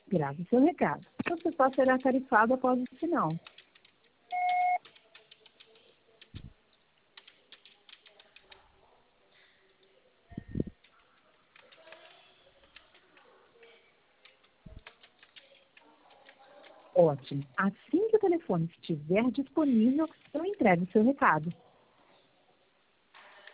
Grave seu recado. Você só será tarifado após o sinal. Ótimo. Assim que o telefone estiver disponível, eu entrego o seu recado.